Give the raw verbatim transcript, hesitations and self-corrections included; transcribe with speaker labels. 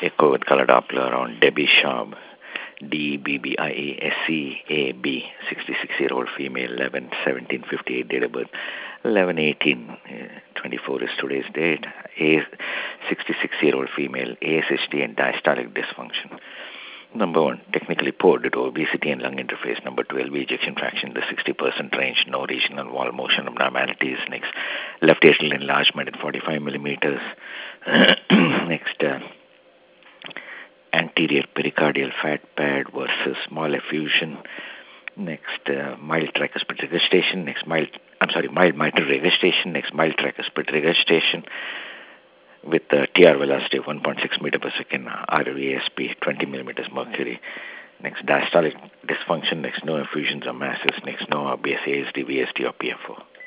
Speaker 1: Echo with color Doppler on Debbie Schaub, D B B I E S C A B, sixty-six-year-old female, eleven seventeen fifty-eight date of birth, eleven eighteen twenty-four is today's date. A sixty-six-year-old female, A S H D and diastolic dysfunction. Number one, technically poor due to obesity and lung interface. Number two, L V ejection fraction in the sixty percent range. No regional wall motion abnormalities. Next, left atrial enlargement at forty-five millimeters. Next, uh, anterior pericardial fat pad versus small effusion. Next, uh, mild tricuspid regurgitation. Next, mild, I'm sorry, mild mitral regurgitation. Next, mild tricuspid regurgitation with the T R velocity of one point six meter per second, R V S P twenty millimeters mercury. Next, diastolic dysfunction. Next, no effusions or masses. Next, no B S A, A S D, V S D, or P F O.